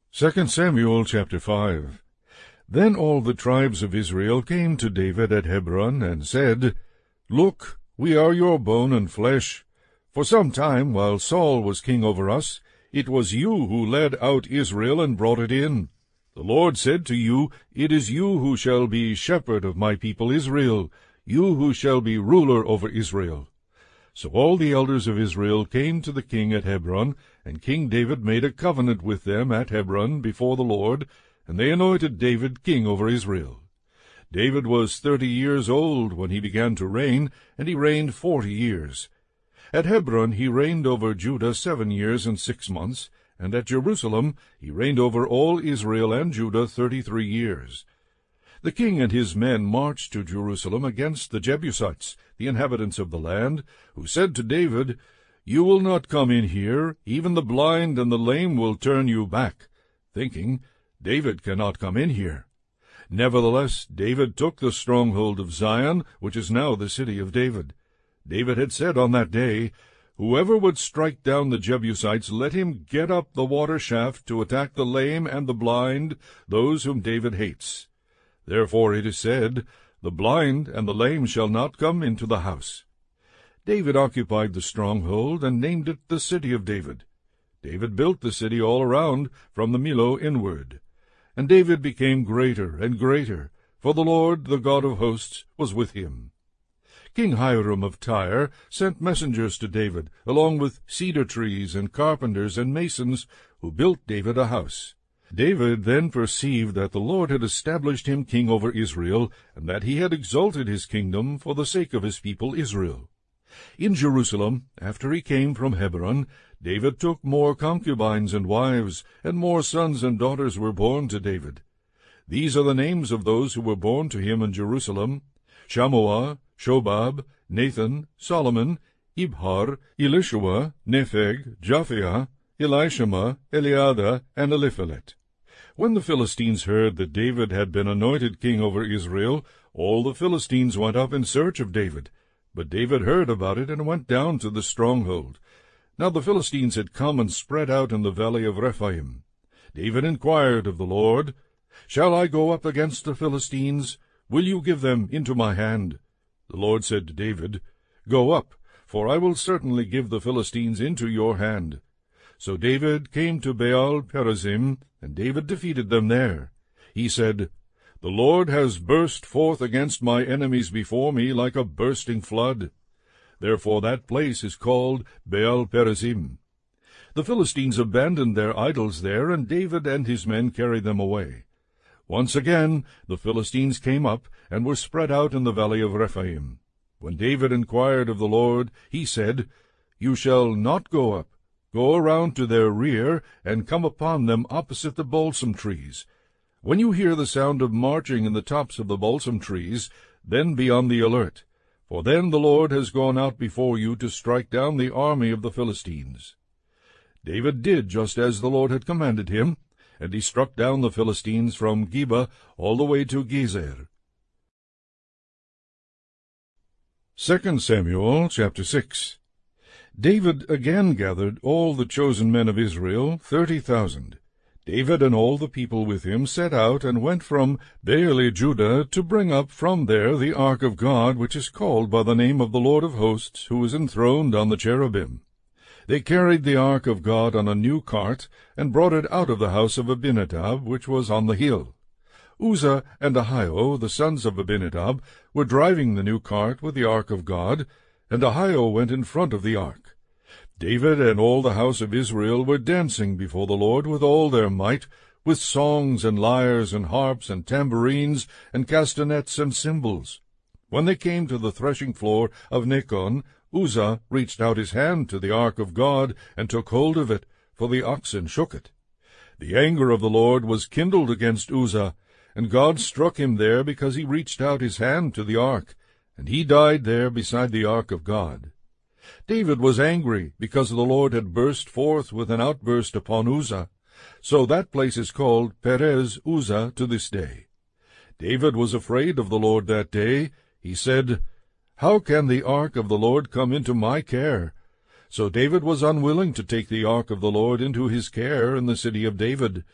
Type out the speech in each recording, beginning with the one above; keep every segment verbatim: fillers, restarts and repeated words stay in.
Second Samuel chapter five. Then all the tribes of Israel came to David at Hebron, and said, Look, we are your bone and flesh. For some time, while Saul was king over us, it was you who led out Israel and brought it in. The Lord said to you, It is you who shall be shepherd of my people Israel, you who shall be ruler over Israel. So all the elders of Israel came to the king at Hebron, and King David made a covenant with them at Hebron before the Lord, and they anointed David king over Israel. David was thirty years old when he began to reign, and he reigned forty years. At Hebron he reigned over Judah seven years and six months, and at Jerusalem he reigned over all Israel and Judah thirty-three years. The king and his men marched to Jerusalem against the Jebusites, the inhabitants of the land, who said to David, You will not come in here, even the blind and the lame will turn you back, thinking, David cannot come in here. Nevertheless, David took the stronghold of Zion, which is now the city of David. David had said on that day, Whoever would strike down the Jebusites, let him get up the water shaft to attack the lame and the blind, those whom David hates. Therefore it is said, The blind and the lame shall not come into the house. David occupied the stronghold, and named it the City of David. David built the city all around, from the Millo inward. And David became greater and greater, for the Lord, the God of hosts, was with him. King Hiram of Tyre sent messengers to David, along with cedar trees and carpenters and masons, who built David a house. David then perceived that the Lord had established him king over Israel, and that he had exalted his kingdom for the sake of his people Israel. In Jerusalem, after he came from Hebron, David took more concubines and wives, and more sons and daughters were born to David. These are the names of those who were born to him in Jerusalem: Shammua, Shobab, Nathan, Solomon, Ibhar, Elishua, Nepheg, Japhia, Elishama, Eliada, and Eliphelet. When the Philistines heard that David had been anointed king over Israel, all the Philistines went up in search of David. But David heard about it and went down to the stronghold. Now the Philistines had come and spread out in the valley of Rephaim. David inquired of the Lord, Shall I go up against the Philistines? Will you give them into my hand? The Lord said to David, Go up, for I will certainly give the Philistines into your hand. So David came to Baal Perazim, and David defeated them there. He said, The Lord has burst forth against my enemies before me like a bursting flood. Therefore that place is called Baal Perazim. The Philistines abandoned their idols there, and David and his men carried them away. Once again the Philistines came up, and were spread out in the valley of Rephaim. When David inquired of the Lord, he said, You shall not go up. Go around to their rear, and come upon them opposite the balsam trees. When you hear the sound of marching in the tops of the balsam trees, then be on the alert, for then the Lord has gone out before you to strike down the army of the Philistines. David did just as the Lord had commanded him, and he struck down the Philistines from Geba all the way to Gezer. Second Samuel chapter six. David again gathered all the chosen men of Israel, thirty thousand. David and all the people with him set out and went from Baale-Judah to bring up from there the ark of God, which is called by the name of the Lord of hosts, who is enthroned on the cherubim. They carried the ark of God on a new cart, and brought it out of the house of Abinadab, which was on the hill. Uzzah and Ahio, the sons of Abinadab, were driving the new cart with the ark of God, and Ahio went in front of the ark. David and all the house of Israel were dancing before the Lord with all their might, with songs and lyres and harps and tambourines and castanets and cymbals. When they came to the threshing floor of Nacon, Uzzah reached out his hand to the ark of God and took hold of it, for the oxen shook it. The anger of the Lord was kindled against Uzzah, and God struck him there because he reached out his hand to the ark, and he died there beside the ark of God. David was angry because the Lord had burst forth with an outburst upon Uzzah. So that place is called Perez Uzzah to this day. David was afraid of the Lord that day. He said, How can the ark of the Lord come into my care? So David was unwilling to take the ark of the Lord into his care in the city of David.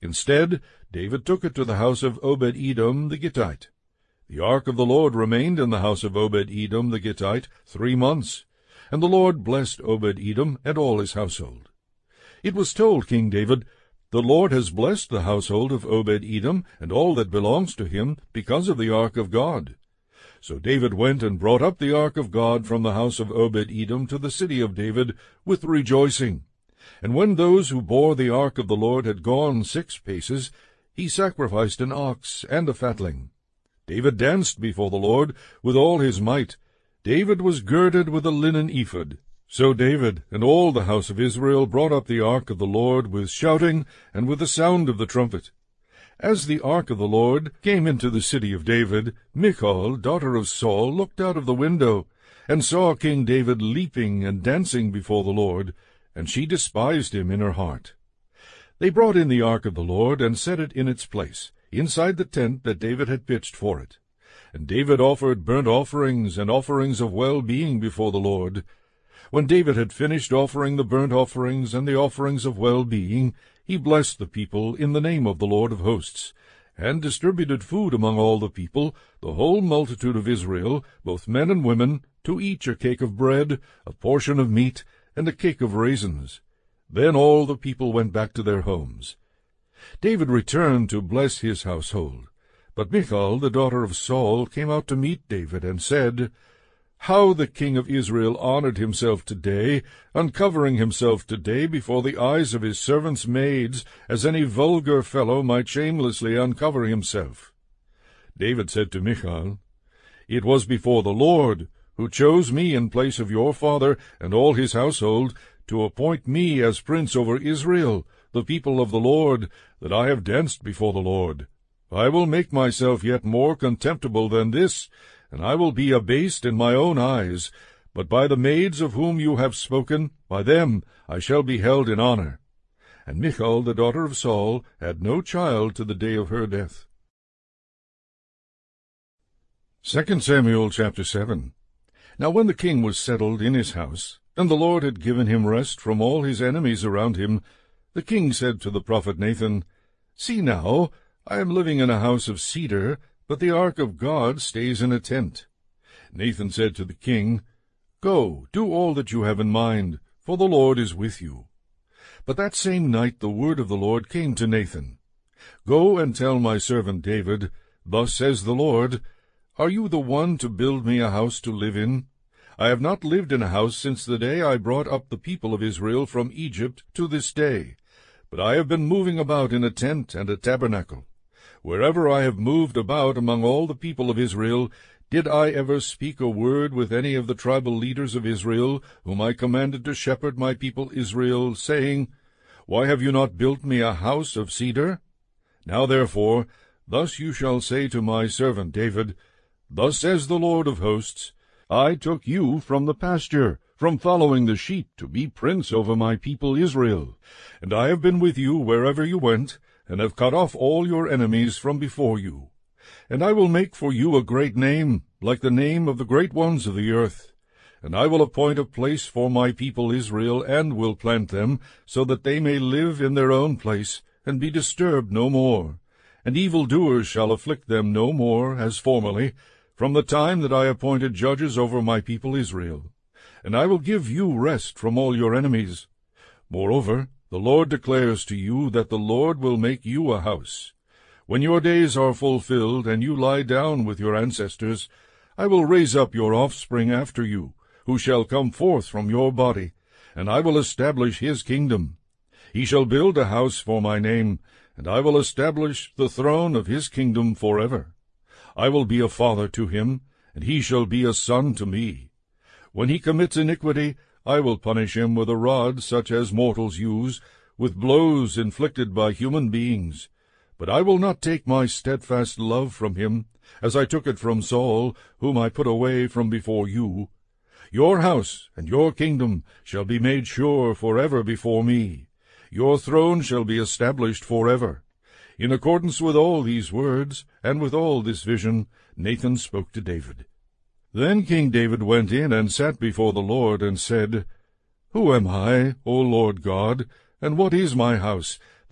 Instead, David took it to the house of Obed-Edom the Gittite. The ark of the Lord remained in the house of Obed-Edom the Gittite three months, and the Lord blessed Obed-Edom and all his household. It was told King David, "The Lord has blessed the household of Obed-Edom and all that belongs to him because of the ark of God." So David went and brought up the ark of God from the house of Obed-Edom to the city of David with rejoicing. And when those who bore the ark of the Lord had gone six paces, he sacrificed an ox and a fatling. David danced before the Lord with all his might. David was girded with a linen ephod. So David and all the house of Israel brought up the ark of the Lord with shouting and with the sound of the trumpet. As the ark of the Lord came into the city of David, Michal, daughter of Saul, looked out of the window, and saw King David leaping and dancing before the Lord, and she despised him in her heart. They brought in the ark of the Lord, and set it in its place, inside the tent that David had pitched for it. And David offered burnt offerings and offerings of well-being before the Lord. When David had finished offering the burnt offerings and the offerings of well-being, he blessed the people in the name of the Lord of hosts, and distributed food among all the people, the whole multitude of Israel, both men and women, to each a cake of bread, a portion of meat, and a cake of raisins. Then all the people went back to their homes. David returned to bless his household. But Michal, the daughter of Saul, came out to meet David, and said, "How the king of Israel honored himself today, uncovering himself today before the eyes of his servants' maids, as any vulgar fellow might shamelessly uncover himself." David said to Michal, "It was before the Lord, who chose me in place of your father and all his household, to appoint me as prince over Israel, the people of the Lord, that I have danced before the Lord. I will make myself yet more contemptible than this, and I will be abased in my own eyes. But by the maids of whom you have spoken, by them I shall be held in honor." And Michal, the daughter of Saul, had no child to the day of her death. Second Samuel chapter seven. Now when the king was settled in his house, and the Lord had given him rest from all his enemies around him, the king said to the prophet Nathan, "See now, I am living in a house of cedar, but the ark of God stays in a tent." Nathan said to the king, "Go, do all that you have in mind, for the Lord is with you." But that same night the word of the Lord came to Nathan, "Go and tell my servant David, Thus says the Lord, Are you the one to build me a house to live in? I have not lived in a house since the day I brought up the people of Israel from Egypt to this day, but I have been moving about in a tent and a tabernacle. Wherever I have moved about among all the people of Israel, did I ever speak a word with any of the tribal leaders of Israel, whom I commanded to shepherd my people Israel, saying, Why have you not built me a house of cedar? Now therefore, thus you shall say to my servant David, Thus says the Lord of hosts, I took you from the pasture, from following the sheep, to be prince over my people Israel. And I have been with you wherever you went, and have cut off all your enemies from before you. And I will make for you a great name, like the name of the great ones of the earth. And I will appoint a place for my people Israel, and will plant them, so that they may live in their own place, and be disturbed no more. And evildoers shall afflict them no more, as formerly, from the time that I appointed judges over my people Israel. And I will give you rest from all your enemies. Moreover, the Lord declares to you that the Lord will make you a house. When your days are fulfilled, and you lie down with your ancestors, I will raise up your offspring after you, who shall come forth from your body, and I will establish his kingdom. He shall build a house for my name, and I will establish the throne of his kingdom forever. I will be a father to him, and he shall be a son to me. When he commits iniquity, I will punish him with a rod such as mortals use, with blows inflicted by human beings. But I will not take my steadfast love from him, as I took it from Saul, whom I put away from before you. Your house and your kingdom shall be made sure forever before me. Your throne shall be established forever. In accordance with all these words, and with all this vision, Nathan spoke to David. Then King David went in and sat before the Lord, and said, Who am I, O Lord God, and what is my house,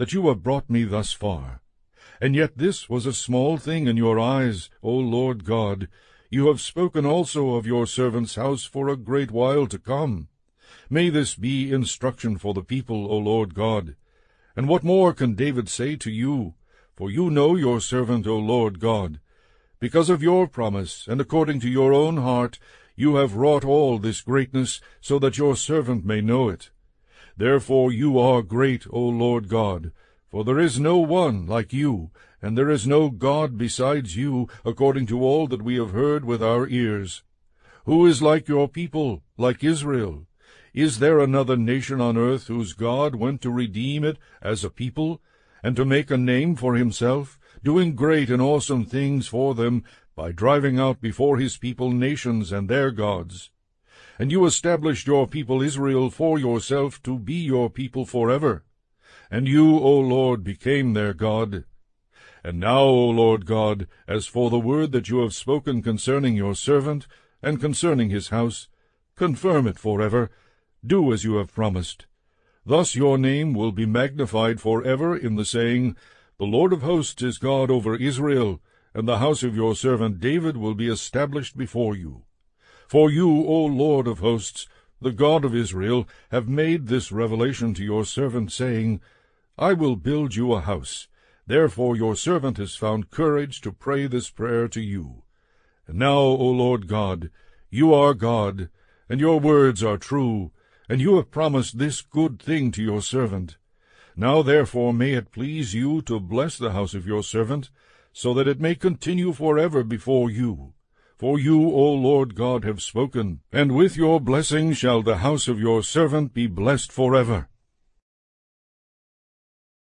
that you have brought me thus far. And yet this was a small thing in your eyes, O Lord God. You have spoken also of your servant's house for a great while to come. May this be instruction for the people, O Lord God. And what more can David say to you? For you know your servant, O Lord God. Because of your promise, and according to your own heart, you have wrought all this greatness, so that your servant may know it. Therefore you are great, O Lord God, for there is no one like you, and there is no God besides you, according to all that we have heard with our ears. Who is like your people, like Israel? Is there another nation on earth whose God went to redeem it as a people, and to make a name for himself, doing great and awesome things for them, by driving out before his people nations and their gods? And you established your people Israel for yourself to be your people forever. And you, O Lord, became their God. And now, O Lord God, as for the word that you have spoken concerning your servant, and concerning his house, confirm it forever. Do as you have promised. Thus your name will be magnified forever in the saying, The Lord of hosts is God over Israel, and the house of your servant David will be established before you. For you, O Lord of hosts, the God of Israel, have made this revelation to your servant, saying, I will build you a house. Therefore your servant has found courage to pray this prayer to you. And now, O Lord God, you are God, and your words are true, and you have promised this good thing to your servant. Now therefore may it please you to bless the house of your servant, so that it may continue forever before you. For you, O Lord God, have spoken, and with your blessing shall the house of your servant be blessed forever.